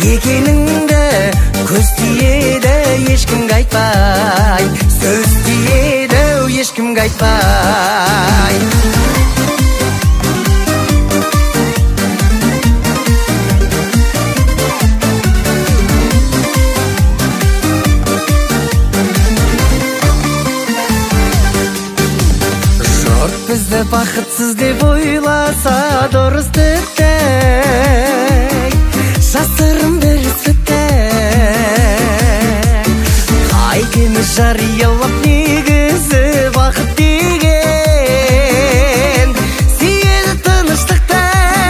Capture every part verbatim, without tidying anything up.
екеніңді көз тиеді ешкімге айтпай, сөз тиеді ешкімге айтпай. Жұрт бізді бақытсыз деп ойласа дұрыс тіпті, жасырын бір сүтті. Қайтеміз жариялап негізі бақыт деген, сүйеді тыныштықты.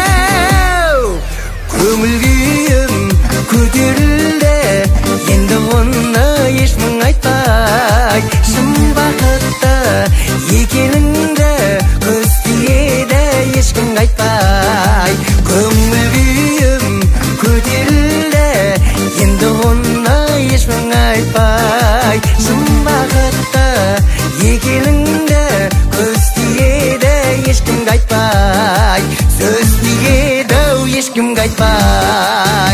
Көңіл күйім көтерілді, енді оны ешмің айтпай, шын бақытты екеніңді көз тиеді ешкімге айтпай. Көңіл күйім көтерілді, енді оны ешмің айтпай, шын бақытты екеніңді көз тиеді ешкімге айтпай, сөз тиеді ешкімге айтпай.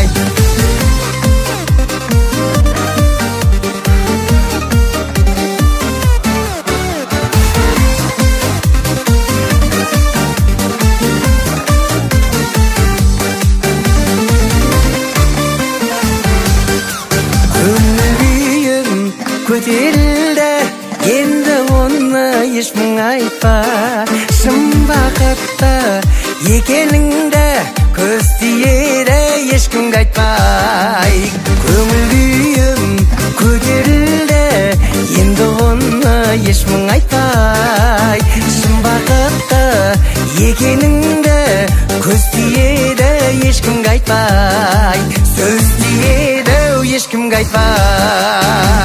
Көтерілді, енді оны ешмің айтпа, шын бақытты екеніңді көз тиеді ешкімге айтпай. Көңіл күйім көтерілді, енді оны ешмің айтпай, шын бақытты екеніңді көз тиеді ешкімге айтпай, сөз тиеді ешкімге айтпай.